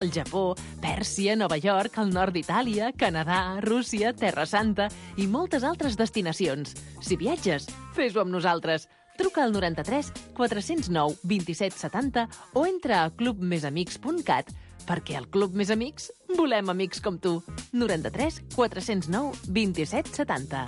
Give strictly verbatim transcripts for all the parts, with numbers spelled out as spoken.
El Japó, Pèrsia, Nova York, el nord d'Itàlia, Canadà, Rússia, Terra Santa i moltes altres destinacions. Si viatges, fes-ho amb nosaltres. Truca al noranta-tres quatre zero nou vint-i-set setanta o entra a club més amics punt cat perquè al Club Més Amics volem amics com tu. noranta-tres quatre zero nou vint-i-set setanta.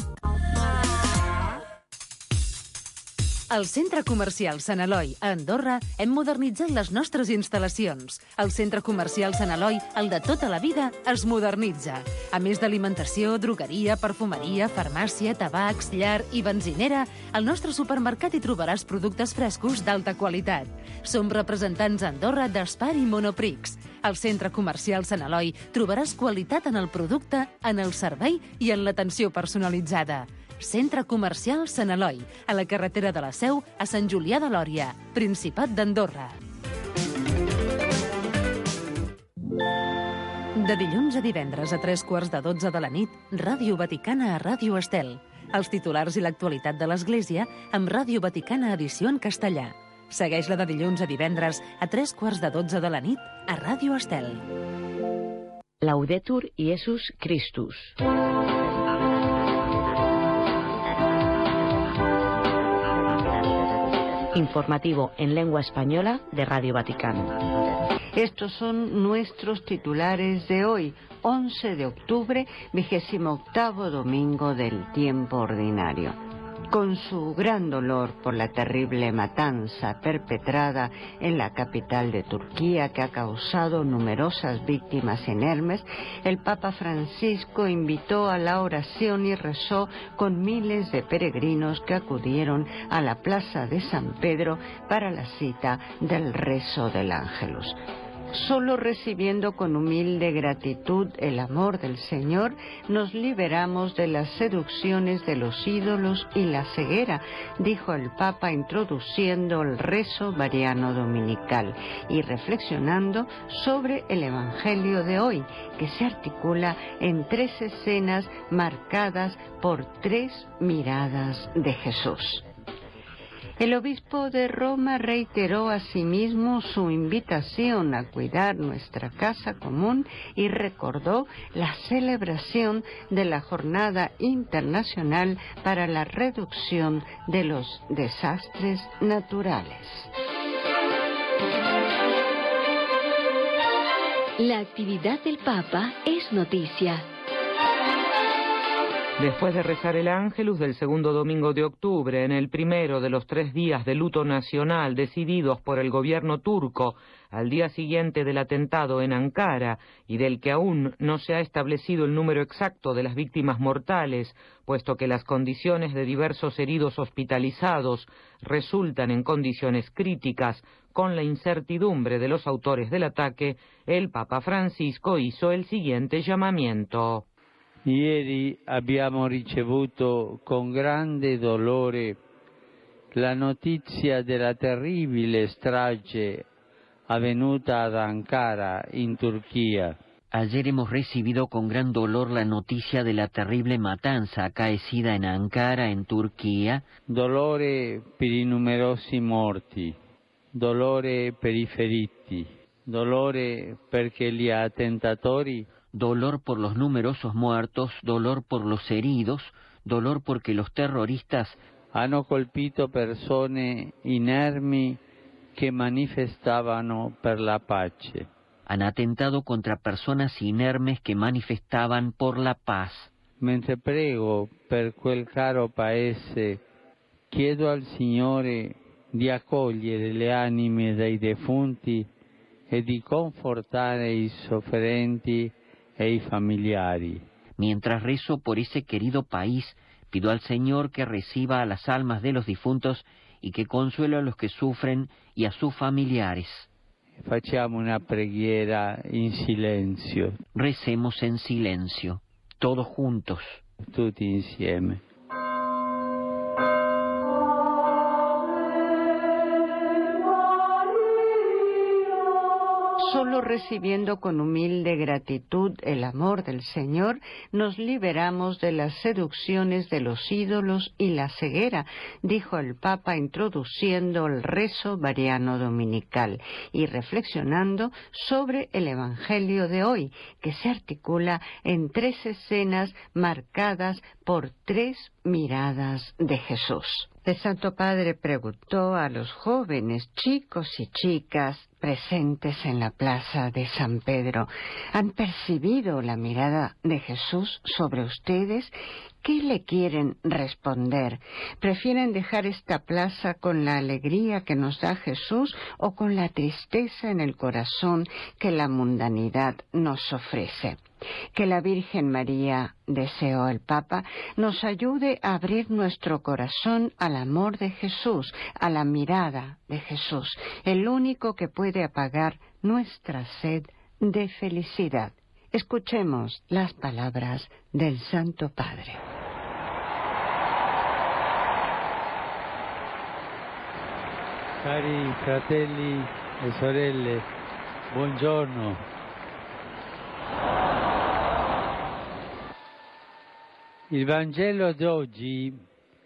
Al Centre Comercial Sant Eloi, a Andorra, hem modernitzat les nostres instal·lacions. El Centre Comercial Sant Eloi, el de tota la vida, es modernitza. A més d'alimentació, drogueria, perfumeria, farmàcia, tabacs, llar i benzinera, al nostre supermercat hi trobaràs productes frescos d'alta qualitat. Som representants a Andorra d'Espar i Monoprix. Al Centre Comercial Sant Eloi trobaràs qualitat en el producte, en el servei i en l'atenció personalitzada. Centre Comercial Sant Eloi, a la carretera de la Seu, a Sant Julià de Lòria, Principat d'Andorra. De dilluns a divendres a tres quarts de dotze de la nit, Ràdio Vaticana a Ràdio Estel. Els titulars i l'actualitat de l'Església amb Ràdio Vaticana edició en castellà. Segueix-la de dilluns a divendres a tres quarts de dotze de la nit a Ràdio Estel. Laudetur Iesus Christus. Informativo en lengua española de Radio Vaticano. Estos son nuestros titulares de hoy, once de octubre, vigésimo octavo domingo del tiempo ordinario. Con su gran dolor por la terrible matanza perpetrada en la capital de Turquía, que ha causado numerosas víctimas inermes, el Papa Francisco invitó a la oración y rezó con miles de peregrinos que acudieron a la plaza de San Pedro para la cita del rezo del Ángelus. Solo recibiendo con humilde gratitud el amor del Señor, nos liberamos de las seducciones de los ídolos y la ceguera, dijo el Papa introduciendo el rezo mariano dominical y reflexionando sobre el Evangelio de hoy, que se articula en tres escenas marcadas por tres miradas de Jesús. El obispo de Roma reiteró asimismo su invitación a cuidar nuestra casa común y recordó la celebración de la Jornada Internacional para la Reducción de los Desastres Naturales. La actividad del Papa es noticia. Después de rezar el Ángelus del segundo domingo de octubre, en el primero de los tres días de luto nacional decididos por el gobierno turco al día siguiente del atentado en Ankara y del que aún no se ha establecido el número exacto de las víctimas mortales, puesto que las condiciones de diversos heridos hospitalizados resultan en condiciones críticas con la incertidumbre de los autores del ataque, el Papa Francisco hizo el siguiente llamamiento. Ieri abbiamo ricevuto con grande dolore la notizia della terribile strage avvenuta ad Ankara, in Turquía. Ayer hemos recibido con gran dolor la noticia de la terrible matanza acaecida en Ankara, en Turquía. Dolore per i numerosi morti, dolore per i feriti, dolore perché gli attentatori. Dolor por los numerosos muertos, dolor por los heridos, dolor porque los terroristas hanno colpito persone inermi che manifestavano per la pace. Han atentado contra personas inermes que manifestaban por la paz. Mentre prego per quel caro paese, chiedo al Signore di accogliere le anime dei defunti e di confortare i sofferenti e i familiari. Mientras rezo por ese querido país, pido al Señor que reciba a las almas de los difuntos y que consuele a los que sufren y a sus familiares. Facciamo una preghiera in silenzio. Recemos en silencio, todos juntos. Tutti insieme. Solo solo recibiendo con humilde gratitud el amor del Señor, nos liberamos de las seducciones de los ídolos y la ceguera, dijo el Papa introduciendo el rezo mariano dominical y reflexionando sobre el Evangelio de hoy, que se articula en tres escenas marcadas por tres miradas de Jesús. El Santo Padre preguntó a los jóvenes, chicos y chicas presentes en la plaza de San Pedro, ¿han percibido la mirada de Jesús sobre ustedes? ¿Qué le quieren responder? ¿Prefieren dejar esta plaza con la alegría que nos da Jesús o con la tristeza en el corazón que la mundanidad nos ofrece? Que la Virgen María, deseó el Papa, nos ayude a abrir nuestro corazón al amor de Jesús, a la mirada de Jesús, el único que puede apagar nuestra sed de felicidad. Escuchemos las palabras del Santo Padre. Cari fratelli e sorelle, buongiorno. Il Vangelo d'oggi,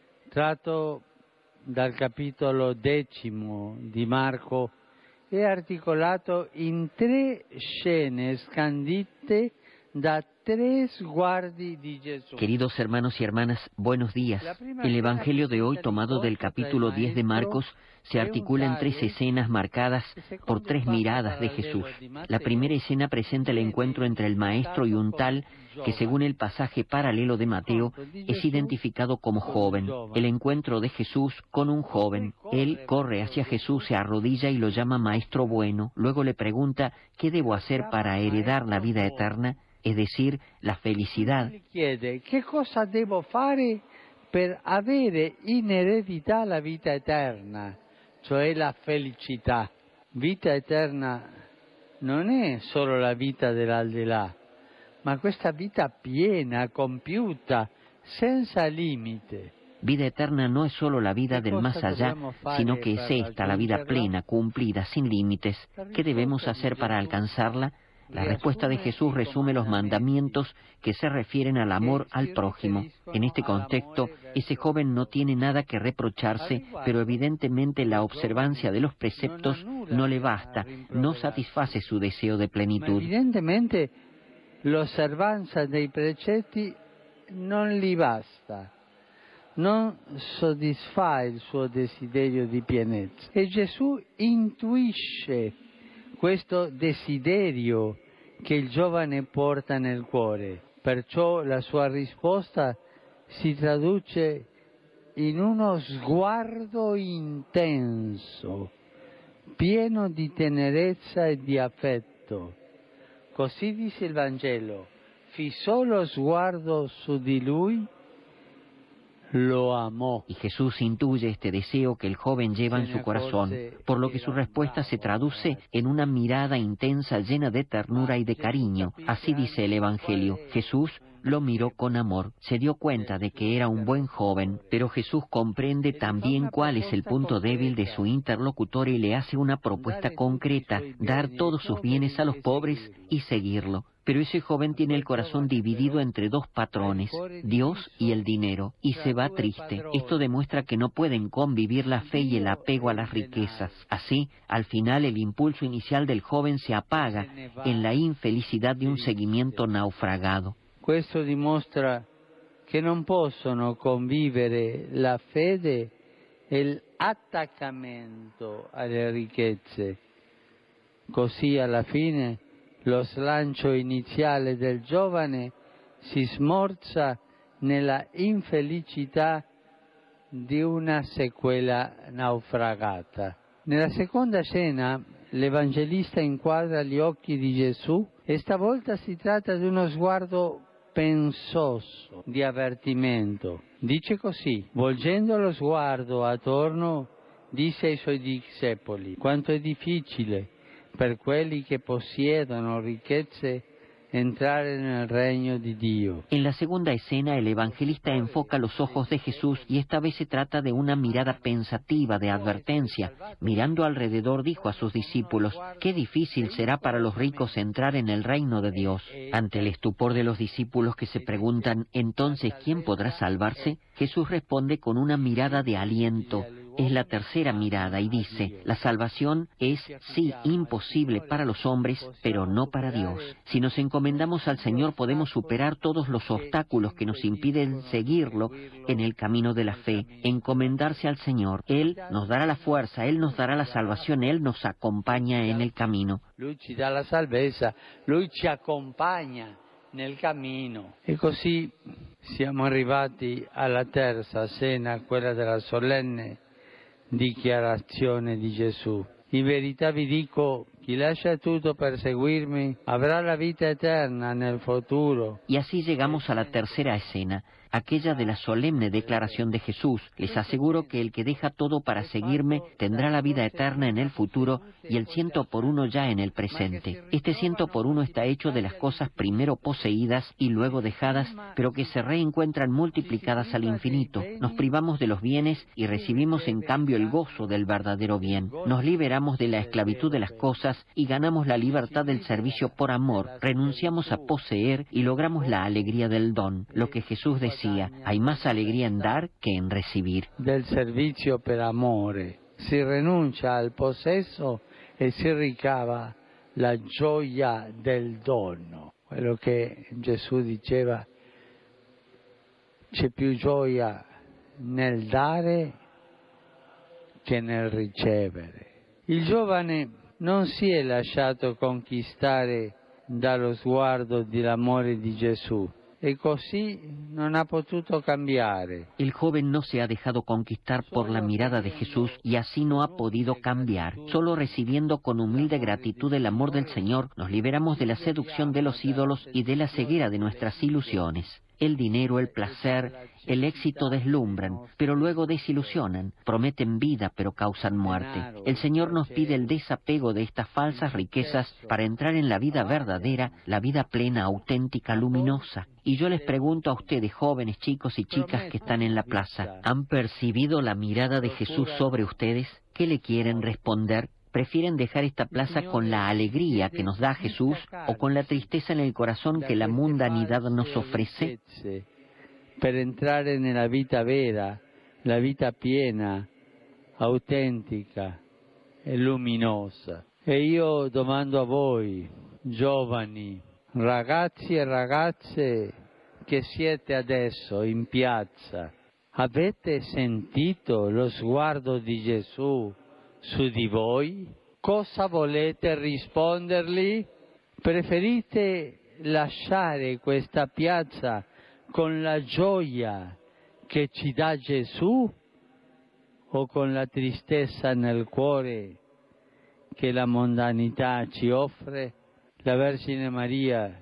tratto dal capitolo decimo di Marco, è articolato in tre scene scandite da tres sguardi di Gesù. Queridos hermanos y hermanas, buenos días. El Evangelio de hoy, tomado del capítulo diez de Marcos, se articula en tres escenas marcadas por tres miradas de Jesús. La primera escena presenta el encuentro entre el Maestro y un tal que, según el pasaje paralelo de Mateo, es identificado como joven. El encuentro de Jesús con un joven. Él corre hacia Jesús, se arrodilla y lo llama Maestro bueno. Luego le pregunta, ¿qué debo hacer para heredar la vida eterna? Es decir, la felicidad. Chiede, che cosa devo fare per avere in eredità la vita eterna, cioè la felicità. Vita eterna non è solo la vita dell'aldilà, ma questa vita piena, compiuta, senza limite. Vida eterna no es solo la vida del más allá, sino que es esta, la vida plena, cumplida, sin límites. ¿Qué debemos hacer para alcanzarla? La respuesta de Jesús resume los mandamientos que se refieren al amor al prójimo. En este contexto, ese joven no tiene nada que reprocharse, pero evidentemente la observancia de los preceptos no le basta, no satisface su deseo de plenitud. Evidentemente, l'osservanza dei precetti non gli basta, non soddisfa il suo desiderio di pienezza. E Gesù intuisce questo desiderio che il giovane porta nel cuore. Perciò la sua risposta si traduce in uno sguardo intenso, pieno di tenerezza e di affetto. Così dice il Vangelo, fissò lo sguardo su di lui, lo amó. Y Jesús intuye este deseo que el joven lleva en su corazón, por lo que su respuesta se traduce en una mirada intensa llena de ternura y de cariño. Así dice el Evangelio. Jesús lo miró con amor, se dio cuenta de que era un buen joven, pero Jesús comprende también cuál es el punto débil de su interlocutor y le hace una propuesta concreta, dar todos sus bienes a los pobres y seguirlo. Pero ese joven tiene el corazón dividido entre dos patrones, Dios y el dinero, y se va triste. Esto demuestra que no pueden convivir la fe y el apego a las riquezas. Así, al final, el impulso inicial del joven se apaga en la infelicidad de un seguimiento naufragado. Questo dimostra che non possono convivere la fede e l'attaccamento alle ricchezze. Così alla fine lo slancio iniziale del giovane si smorza nella infelicità di una sequela naufragata. Nella seconda scena l'Evangelista inquadra gli occhi di Gesù e stavolta si tratta di uno sguardo pensoso, di avvertimento. Dice così, volgendo lo sguardo attorno, disse ai suoi discepoli, quanto è difficile per quelli che possiedono ricchezze entrare nel regno di Dio. En la segunda escena, el evangelista enfoca los ojos de Jesús y esta vez se trata de una mirada pensativa, de advertencia. Mirando alrededor, dijo a sus discípulos: «Qué difícil será para los ricos entrar en el reino de Dios». Ante el estupor de los discípulos que se preguntan: «¿Entonces quién podrá salvarse?», Jesús responde con una mirada de aliento. Es la tercera mirada y dice: la salvación es, sí, imposible para los hombres, pero no para Dios. Si nos encomendamos al Señor podemos superar todos los obstáculos que nos impiden seguirlo en el camino de la fe. Encomendarse al Señor. Él nos dará la fuerza, Él nos dará la salvación, Él nos acompaña en el camino. Lui ci dà la salvezza, Lui ci accompagna nel cammino. E così siamo arrivati alla terza cena, quella della solenne dichiarazione di Gesù. In verità vi dico, chi lascia tutto per seguirmi avrà la vita eterna nel futuro. Y así llegamos a la tercera escena, aquella de la solemne declaración de Jesús. Les aseguro que el que deja todo para seguirme tendrá la vida eterna en el futuro y el ciento por uno ya en el presente. Este ciento por uno está hecho de las cosas primero poseídas y luego dejadas, pero que se reencuentran multiplicadas al infinito. Nos privamos de los bienes y recibimos en cambio el gozo del verdadero bien. Nos liberamos de la esclavitud de las cosas y ganamos la libertad del servicio por amor. Renunciamos a poseer y logramos la alegría del don. Lo que Jesús decía: hay más alegría en dar que en recibir. Del servizio per amore. Si rinuncia al possesso e si ricava la gioia del dono. Quello che Gesù diceva: c'è più gioia nel dare che nel ricevere. Il giovane non si è lasciato conquistare dallo sguardo dell'amore di Gesù. E così non ha potuto cambiare. El joven no se ha dejado conquistar por la mirada de Jesús y así no ha podido cambiar. Solo recibiendo con humilde gratitud el amor del Señor, nos liberamos de la seducción de los ídolos y de la ceguera de nuestras ilusiones. El dinero, el placer, el éxito deslumbran, pero luego desilusionan, prometen vida pero causan muerte. El Señor nos pide el desapego de estas falsas riquezas para entrar en la vida verdadera, la vida plena, auténtica, luminosa. Y yo les pregunto a ustedes, jóvenes, chicos y chicas que están en la plaza, ¿han percibido la mirada de Jesús sobre ustedes? ¿Qué le quieren responder? ¿Prefieren dejar esta plaza con la alegría que nos da Jesús o con la tristeza en el corazón que la mundanidad nos ofrece? Per entrare nella vita vera, la vita piena, autentica e luminosa. E io domando a voi, giovani, ragazzi e ragazze che siete adesso in piazza, avete sentito lo sguardo di Gesù su di voi? Cosa volete rispondergli? Preferite lasciare questa piazza con la gioia che ci dà Gesù o con la tristezza nel cuore che la mondanità ci offre? La Vergine Maria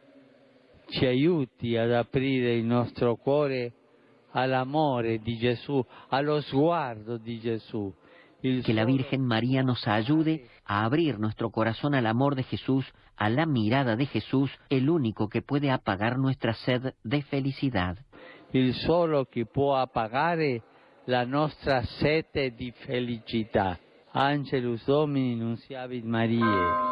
ci aiuti ad aprire il nostro cuore all'amore di Gesù, allo sguardo di Gesù. Que la Virgen María nos ayude a abrir nuestro corazón al amor de Jesús, a la mirada de Jesús, el único que puede apagar nuestra sed de felicidad. Il solo che può appagare la nostra sete di felicità. Angelus Domini nunciavit Mariae.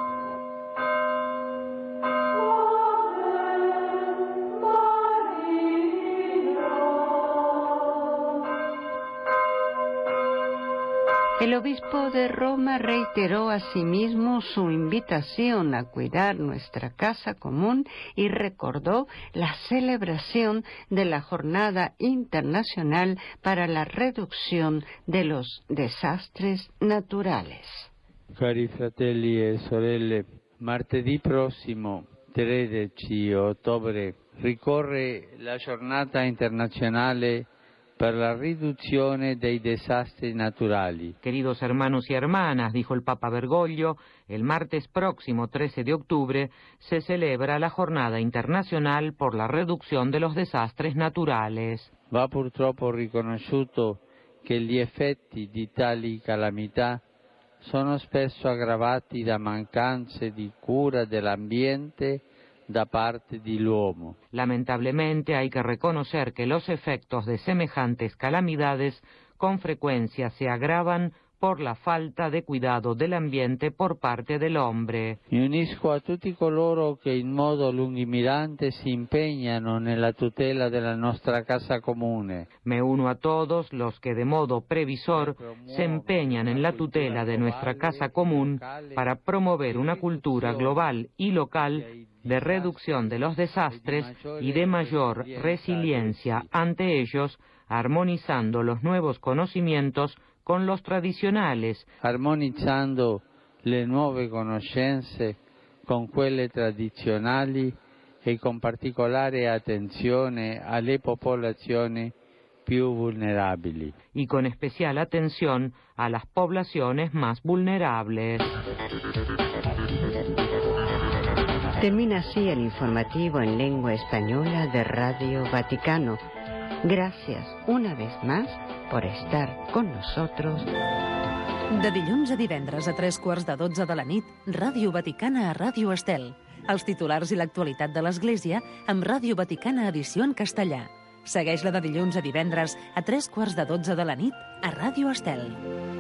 El obispo de Roma reiteró asimismo su invitación a cuidar nuestra casa común y recordó la celebración de la Jornada Internacional para la Reducción de los Desastres Naturales. Cari fratelli e sorelle, martedì prossimo, tredici ottobre, ricorre la Giornata Internazionale per la riduzione dei disastri naturali. Queridos hermanos y hermanas, dijo el Papa Bergoglio, el martes próximo trece de octubre se celebra la Jornada Internacional por la Reducción de los Desastres Naturales. Va purtroppo riconosciuto che gli effetti di tali calamità sono spesso aggravati da mancanze di cura dell'ambiente, da parte dell'uomo. Lamentablemente hay que reconocer que los efectos de semejantes calamidades con frecuencia se agravan por la falta de cuidado del ambiente por parte del hombre. Mi unisco a tutti coloro che in modo lungimirante si impegnano nella tutela della nostra casa comune. Me uno a todos los que de modo previsor se empeñan en la tutela de nuestra casa común para promover una cultura global y local de reducción de los desastres y de mayor resiliencia ante ellos, armonizando los nuevos conocimientos con los tradizionales, armonizzando le nuove conoscenze con quelle tradizionali e con particolare attenzione alle popolazioni più vulnerabili. Y con especial atención a las poblaciones más vulnerables. Termina así el informativo en lengua española de Radio Vaticano. Gracias una vez más por estar con nosotros. De dilluns a divendres a tres quarts de dotze de la nit, Ràdio Vaticana a Ràdio Estel. Els titulars i l'actualitat de l'Església amb Ràdio Vaticana edició en castellà. Segueix-la de dilluns a divendres a tres quarts de dotze de la nit a Ràdio Estel.